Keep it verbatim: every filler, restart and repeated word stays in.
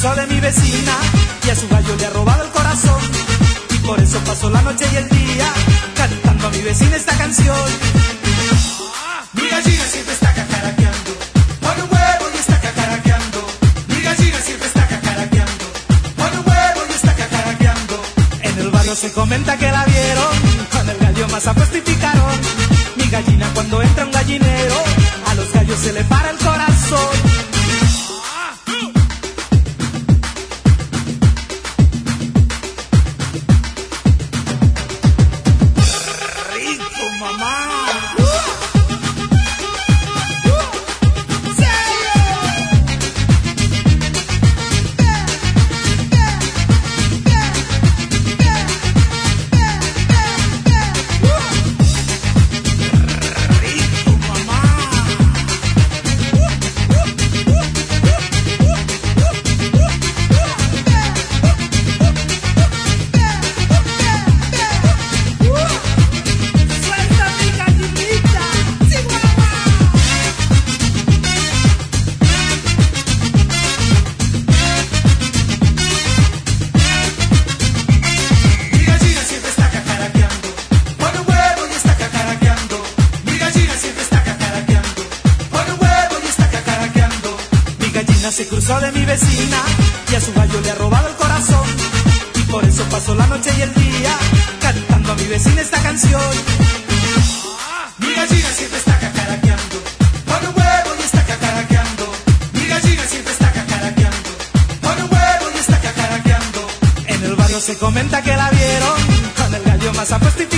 cruzó de mi vecina y a su gallo le ha robado el corazón. Y por eso pasó la noche y el día cantando a mi vecina esta canción. Mi gallina siempre está cacaraqueando, pone un huevo y está cacaraqueando. Mi gallina siempre está cacaraqueando, pone un huevo y está cacaraqueando. En el barrio se comenta que la vieron con el gallo más apuesto y picarón. Mi gallina cuando entra un gallinero, a los gallos se le para el corazón. Se cruzó de mi vecina y a su gallo le ha robado el corazón. Y por eso pasó la noche y el día cantando a mi vecina esta canción. Mi gallina siempre está cacaraqueando, pone un huevo y está cacaraqueando. Mi gallina siempre está cacaraqueando, pone un huevo y está cacaraqueando. En el barrio se comenta que la vieron con el gallo más apuesto y